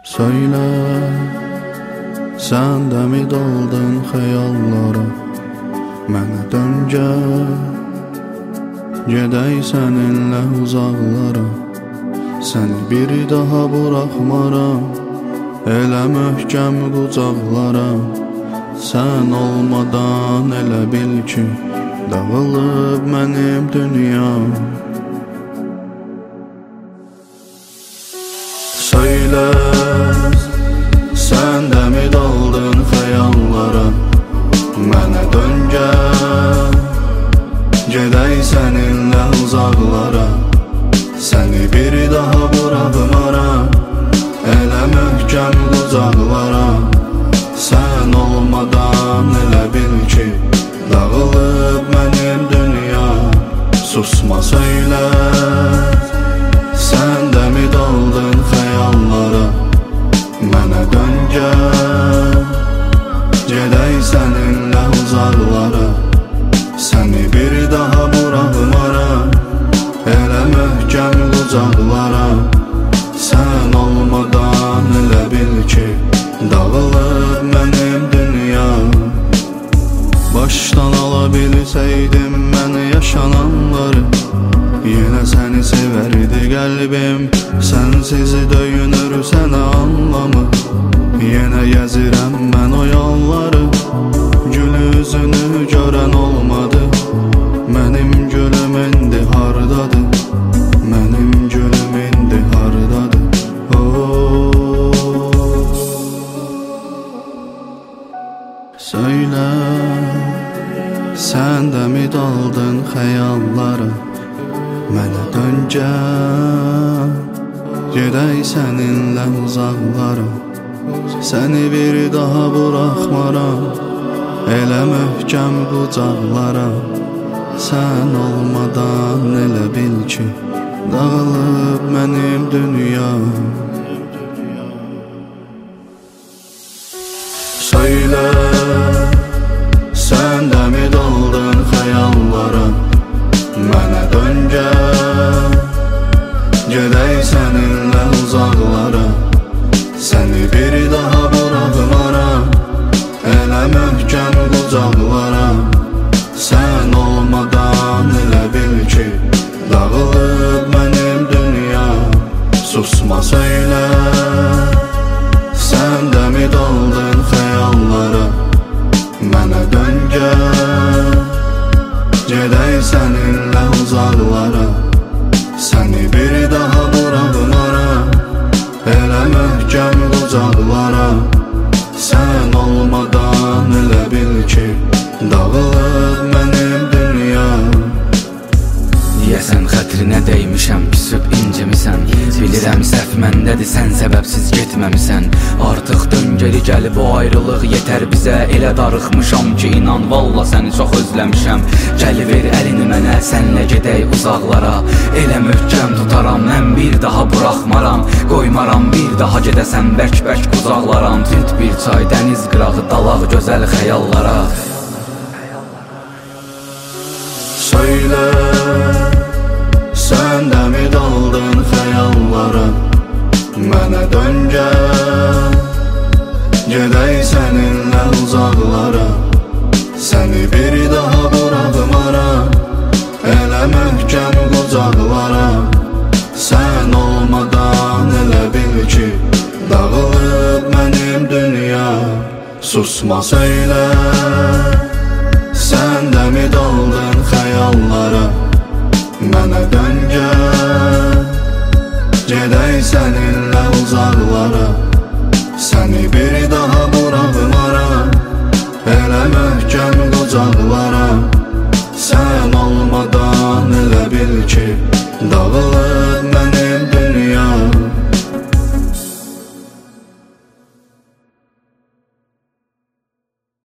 Söylə, sən də mi daldın xəyallara? Mənə dön gəl, gedək səninlə uzaqlara. Səni bir daha buraxmaram, elə möhkəm qucaqlara. Sən olmadan elə bil ki, dağılıb mənim dünyam. Söylə, sən də mi daldın xəyallara? Mənə dön gəl, gedək səninlə uzaqlara. Səni bir daha buraxmaram, elə möhkəm qucaqlara. Sən olmadan elə bil ki, dağılıb mənim dünya. Susma söylə, sən də mi daldın xəyallara? Mənə dön gəl, gedək səninlə uzaqlara. Səni bir daha buraxmaram, elə möhkəm qucaqlara. Sən olmadan elə bil ki, dağılıb mənim dünya. Başdan ala bilsəydim mən yaşananları, yenə səni sevərdi qəlbim. Sənsiz döyünür sənə anlamı, yenə gəzirəm mən o yolları. Gül üzünü görən olmadı, mənim gülüm indi hardadır? Mənim gülüm indi hardadır? Söylə, sən də mi daldın xəyallara? Mənə dön gəl, gedək səninlə uzaqlara. Səni bir daha buraxmaram, elə möhkəm qucaqlara. Sən olmadan elə bil ki, dağılıb mənim dünya. Söylə, sən də mi daldın xəyallara? Mənə dön gəl, gedək səninlə uzaqlara. Səni bir daha buraxmaram, elə möhkəm qucaqlara. Sən olmadan elə bil ki, dağılıb mənim dünya. Susma söylə, sən də mi daldın xəyallara? Mənə dön gəl, gedək səninlə uzaqlara. Səni bir daha buraxmaram, elə möhkəm qucaqlara. Sən olmadan elə bil ki, dağılıb mənim dünya. Deyəsən xətrinə dəymişəm, küsüb incimisən. Bilirəm səhv məndədir, sən səbəbsiz getməmisən. Artıq döngəli gəlib o ayrılıq yetər bizə. Elə darıxmışam ki, inan valla səni çox özləmişəm. Gəliver əlini mənə, sənlə gedək uzaqlara. Elə möhkəm tutaram, mən bir daha buraxmaram. Qoymaram bir daha gedəsən bərk-bərk qucaqlaram. Tünd bir çay, dəniz qırağı, dalaq gözəl xəyallara. Söylə, sən də mi daldın xəyallara? Mənə dön gəl, gedək səninlə uzaqlara. Səni bir daha buraxmaram, elə möhkəm qucaqlara. Sən olmadan elə bil ki, dağılıb mənim dünya. Susma söylə, sən də mi daldın xəyallara? Mənə dön gəl, gedək səninlə uzaqlara. Səni bir